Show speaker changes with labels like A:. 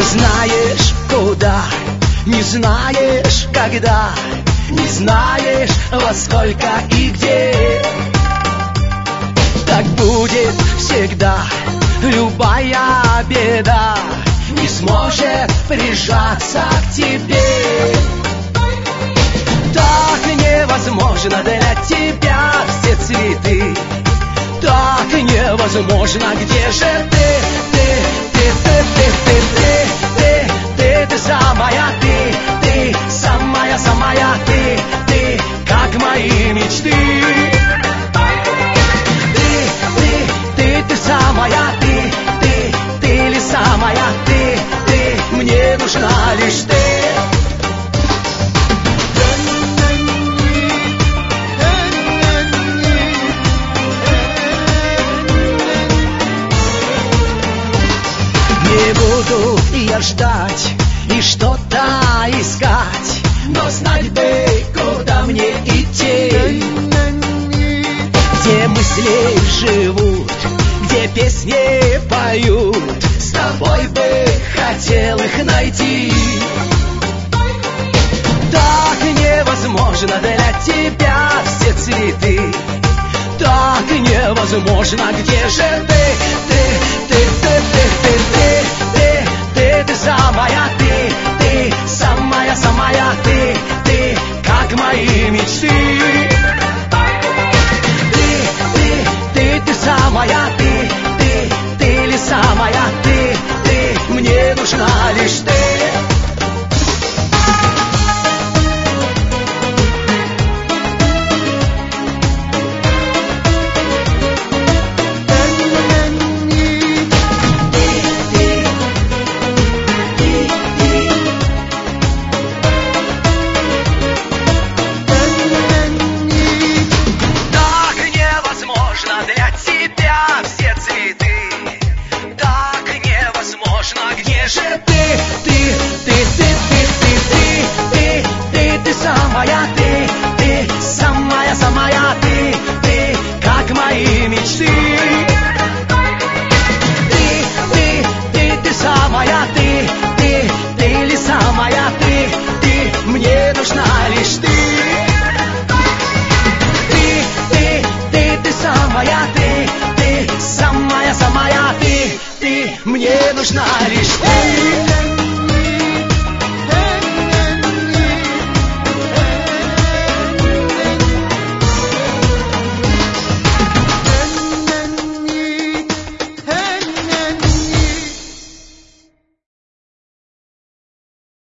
A: знаешь куда, не знаешь когда, не знаешь во сколько и где. Так будет всегда, любая беда не сможет прижаться к тебе. Так невозможно для тебя все цветы, так невозможно, где же ты? Ты самая, ты самая, самая, ты как мои мечты. Ты самая, ты ли самая, ты мне нужна лишь ты. Не буду я ждать и что-то искать, но знать бы, куда мне идти. Где мысли живут, где песни поют, с тобой бы хотел их найти. Так невозможно для тебя все цветы, так невозможно, где же ты? Ты самая, ты самая, самая, ты как мои мечты. Ты самая, ты ли самая, ты мне нужна лишь ты. Мне нужна